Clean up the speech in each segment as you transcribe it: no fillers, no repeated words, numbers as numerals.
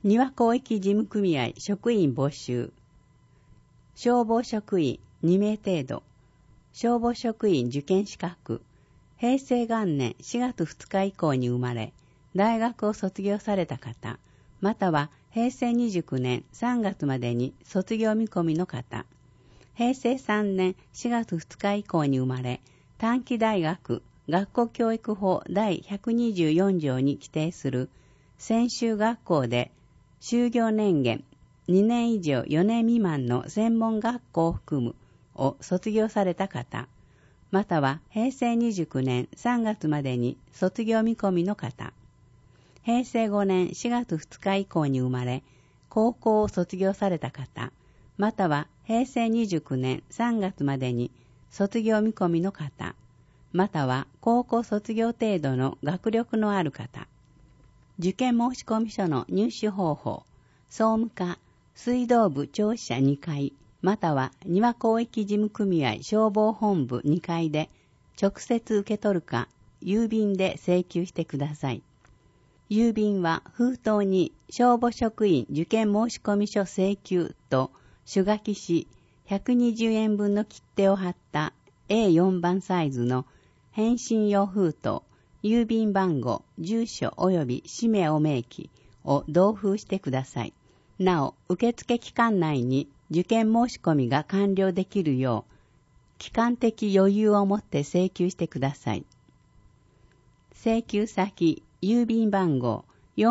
庭広域事務組合職員募集。消防職員2名程度。消防職員受験資格。平成元年4月2日以降に生まれ、大学を卒業された方、または平成29年3月までに卒業見込みの方。平成3年4月2日以降に生まれ、短期大学学校教育法第124条に規定する専修学校で修業年限2年以上4年未満の専門学校を含むを卒業された方、または平成29年3月までに卒業見込みの方、平成5年4月2日以降に生まれ、高校を卒業された方、または平成29年3月までに卒業見込みの方、または高校卒業程度の学力のある方。受験申込書の入手方法、総務課、水道部庁舎2階、または庭広域事務組合消防本部2階で直接受け取るか、郵便で請求してください。郵便は封筒に消防職員受験申込書請求と手書きし120円分の切手を貼った A4 番サイズの返信用封筒、郵便番号、住所及び氏名を明記を同封してください。なお、受付期間内に受験申し込みが完了できるよう、期間的余裕を持って請求してください。請求先、郵便番号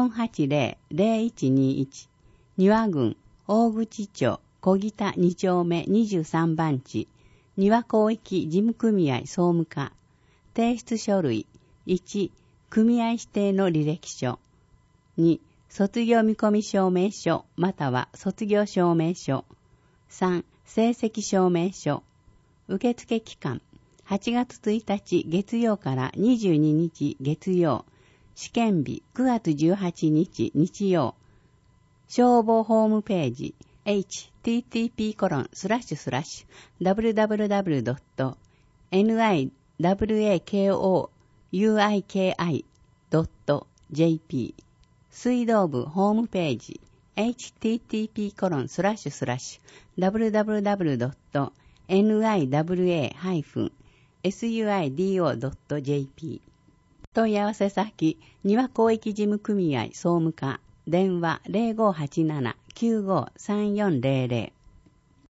480-0121 庭郡大口町小北2丁目23番地庭広域事務組合総務課。提出書類1、組合指定の履歴書。2、卒業見込み証明書または卒業証明書。3、成績証明書。受付期間8月1日月曜から22日月曜。試験日9月18日日曜。消防ホームページ http://www.niwakouiki.jp 水道部ホームページ http://www.niwa-suido.jp 問い合わせ先、庭広域事務組合総務課、電話 0587-953400